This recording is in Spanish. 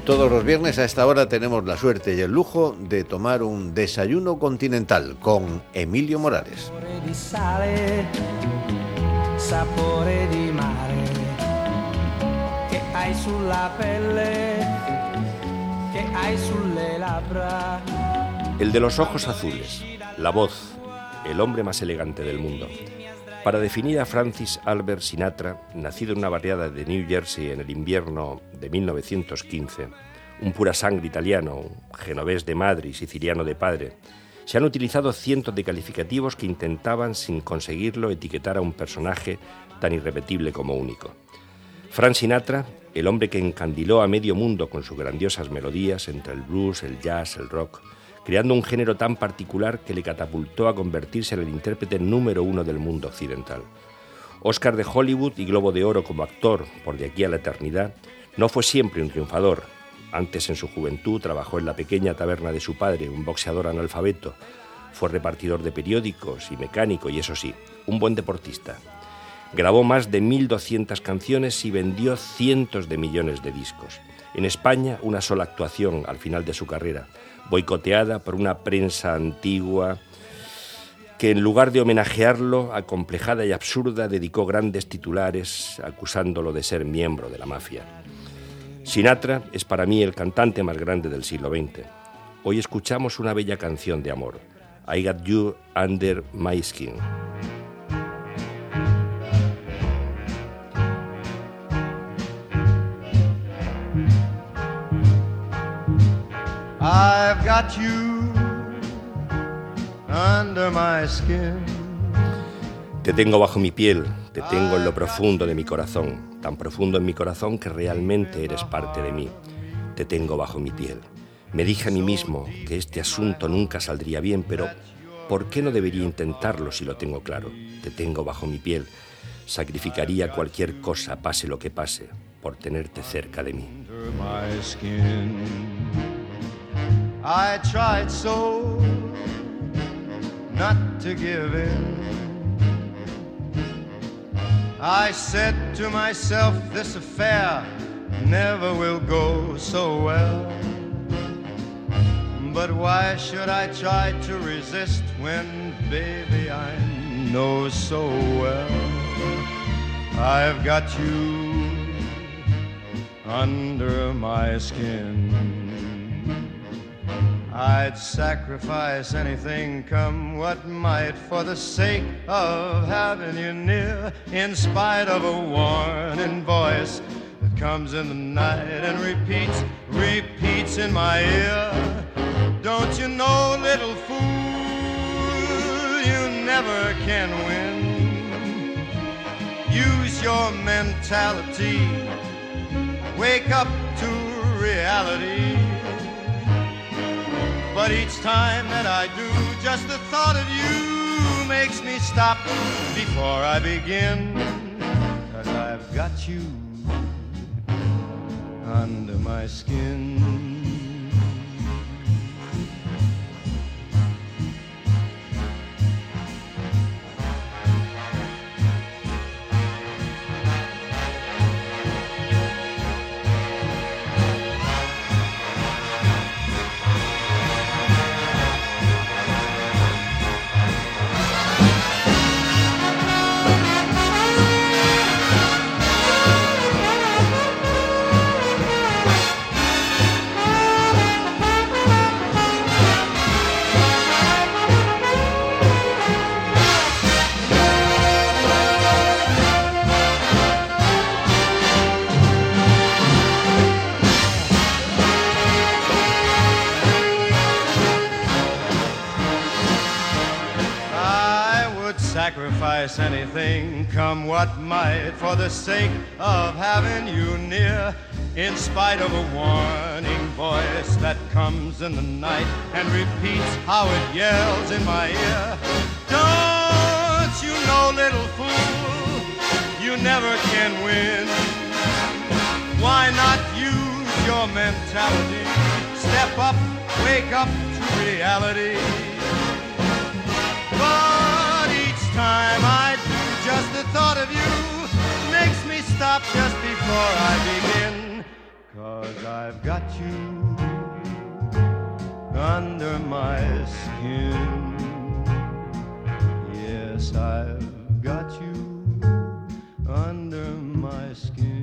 Todos los viernes a esta hora tenemos la suerte y el lujo de tomar un desayuno continental con Emilio Morales. Sapore di mare che hai sulla pelle, che hai sulle labbra. El de los ojos azules, la voz, el hombre más elegante del mundo. Para definir a Francis Albert Sinatra, nacido en una barriada de New Jersey en el invierno de 1915, un pura sangre italiano, un genovés de madre y siciliano de padre, se han utilizado cientos de calificativos que intentaban, sin conseguirlo, etiquetar a un personaje tan irrepetible como único. Frank Sinatra, el hombre que encandiló a medio mundo con sus grandiosas melodías entre el blues, el jazz, el rock, creando un género tan particular que le catapultó a convertirse en el intérprete número 1 del mundo occidental. Oscar de Hollywood y Globo de Oro como actor por De aquí a la eternidad, no fue siempre un triunfador. Antes, en su juventud, trabajó en la pequeña taberna de su padre, un boxeador analfabeto. Fue repartidor de periódicos y mecánico y, eso sí, un buen deportista. Grabó más de 1.200 canciones y vendió cientos de millones de discos. En España, una sola actuación al final de su carrera, boicoteada por una prensa antigua que, en lugar de homenajearlo, acomplejada y absurda, dedicó grandes titulares acusándolo de ser miembro de la mafia. Sinatra es para mí el cantante más grande del siglo XX. Hoy escuchamos una bella canción de amor, I Got You Under My Skin. I've got you under my skin. Te tengo bajo mi piel, te tengo en lo profundo de mi corazón, tan profundo en mi corazón que realmente eres parte de mí. Te tengo bajo mi piel. Me dije a mí mismo que este asunto nunca saldría bien, pero ¿por qué no debería intentarlo si lo tengo claro? Te tengo bajo mi piel. Sacrificaría cualquier cosa, pase lo que pase, por tenerte cerca de mí. I tried so not to give in. I said to myself, this affair never will go so well. But why should I try to resist when, baby, I know so well I've got you under my skin. I'd sacrifice anything, come what might, for the sake of having you near, in spite of a warning voice that comes in the night and repeats in my ear. Don't you know, little fool, you never can win. Use your mentality, wake up to reality. But each time that I do, just the thought of you makes me stop before I begin. 'Cause I've got you under my skin. Sacrifice anything, come what might, for the sake of having you near, in spite of a warning voice that comes in the night and repeats how it yells in my ear. Don't you know, little fool, you never can win. Why not use your mentality? Step up, wake up to reality. But each time I do, just the thought of you makes me stop just before I begin. 'Cause I've got you under my skin. Yes, I've got you under my skin.